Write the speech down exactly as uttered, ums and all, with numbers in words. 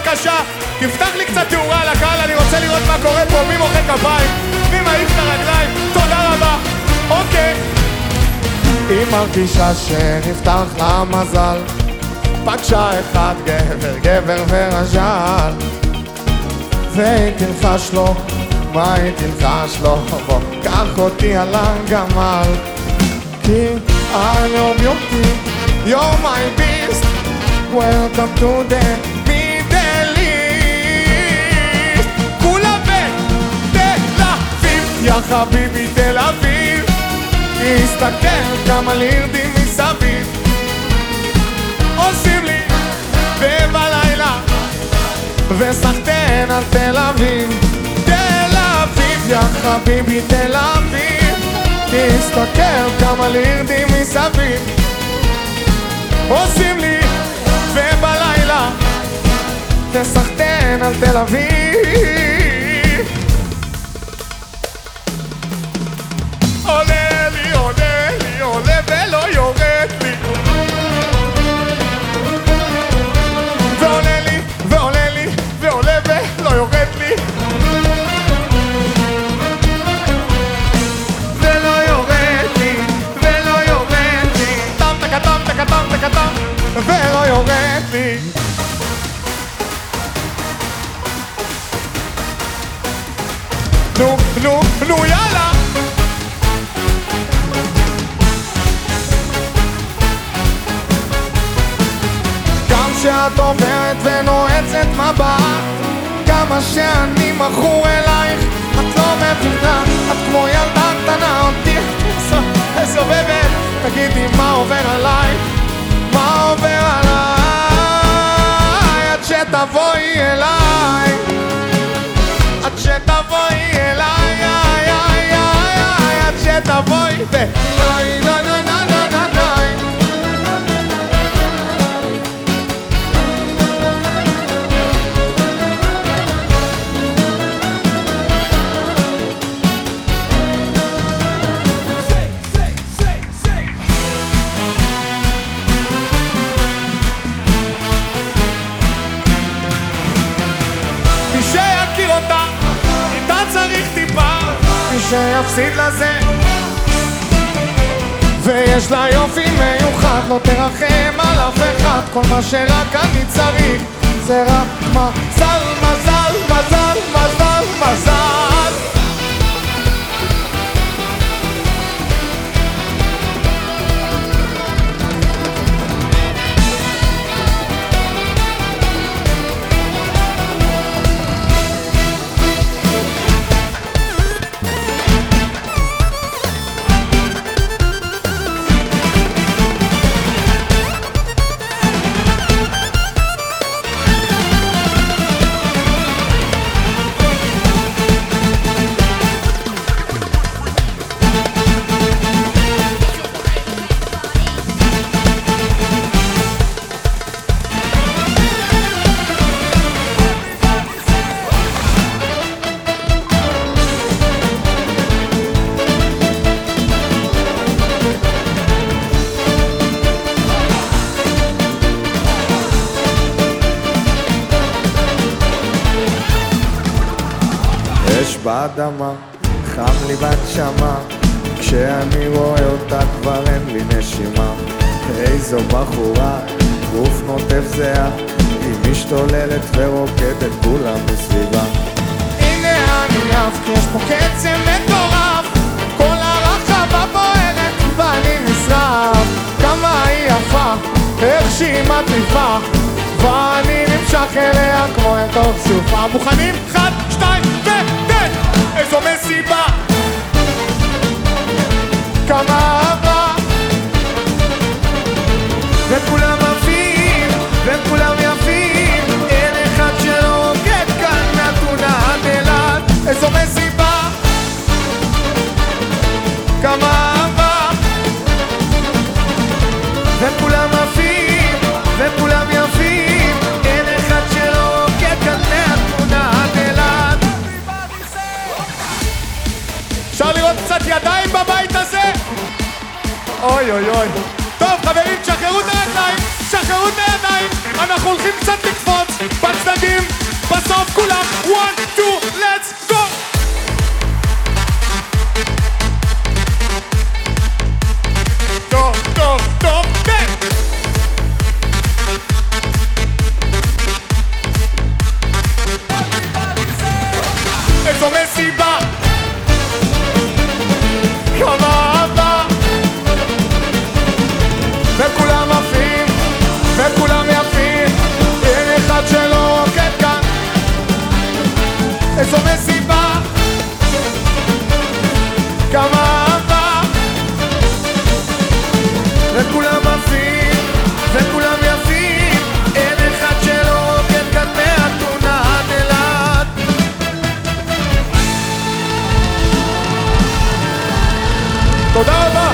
בבקשה, תפתח לי קצת תאורה על הקהל, אני רוצה לראות מה קורה פה, מי מוחא כפיים, מי מעיף את הרגליים, תודה רבה. אוקיי. היא מרגישה שנפתח לה מזל, פגשה אחד גבר, גבר ורז'ל, והיא תלחש לו, מה היא תלחש לו? בוא, קח אותי על הגמל, כי I'm your beauty, you're my beast, welcome to the Middle East. כולה בתל אביב, יא חביבי תל אביב, תסתכל כמה לירדים מסביב, עושים לי ובלילה וסחטן על תל אביב. תל אביב, יא חביבי תל אביב, תסתכל כמה לירדים מסביב, עושים לי ובלילה וסחטן על תל אביב. עולה לי, עולה לי, עולה ולא יורד לי, ועולה לי, ועולה לי, ועולה ולא יורד לי, ולא יורד לי, ולא יורד לי, טם תקטם תקטם תקטם, ולא יורד לי. נו, נו, נו, יאללה. שאת עוברת ונועצת מבט, כמה שאני מכור אלייך, את לא מבינה, את כמו ילדה קטנה, אותי סובבת, תגידי מה עובר עלייך, מה עובר עליי, עד שתבואי אליי, עד שתבואי אליי, עד שתבואי ואליי, לא לא לא לא לא לא. שיפסיד לזה, ויש לה יופי מיוחד, לא תרחם על אף אחד, כל מה שרק אני צריך זה רק מזל, מזל, מזל, מזל, מזל. באדמה, חם לי בנשמה, כשאני רואה אותה כבר אין לי נשימה. איזו בחורה, גוף נוטף זהה, היא משתוללת ורוקדת כולם מסביבה. הנה אני עף, כי יש פה קצב מטורף, כל הרחבה בוערת ואני נשרף. כמה היא יפה, איך שהיא מטריפה, ואני נמשך אליה כמו אל תוך סופה. מוכנים? אחד, שתיים, ותן! איזו מסיבה, כמה אהבה, וכולם עפים, וכולם יפים, אין אחד שלא רוקד כאן נתונה עד אילת. איזו מסיבה, כמה אהבה, וכולם עפים, וכולם יפים, אין אחד שלא רוקד כאן נתונה עד אילת. אפשר לראות קצת ידיים בבית הזה? אוי אוי אוי. טוב חברים, תשחררו את הרגליים. שחררו את הידיים, אנחנו הולכים קצת לקפוץ בצדדים, בסוף כולם one, two, let's go! טוב, טוב, טוב, תן! איזו מסיבה! כמה אהבה! וכולם עפים, וכולם יפים, אין אחד שלא רוקד כאן. איזו מסיבה! כמה אהבה! וכולם עפים, וכולם יפים, אין אחד שלא רוקד כאן מהתונה עד אלעד. תודה רבה!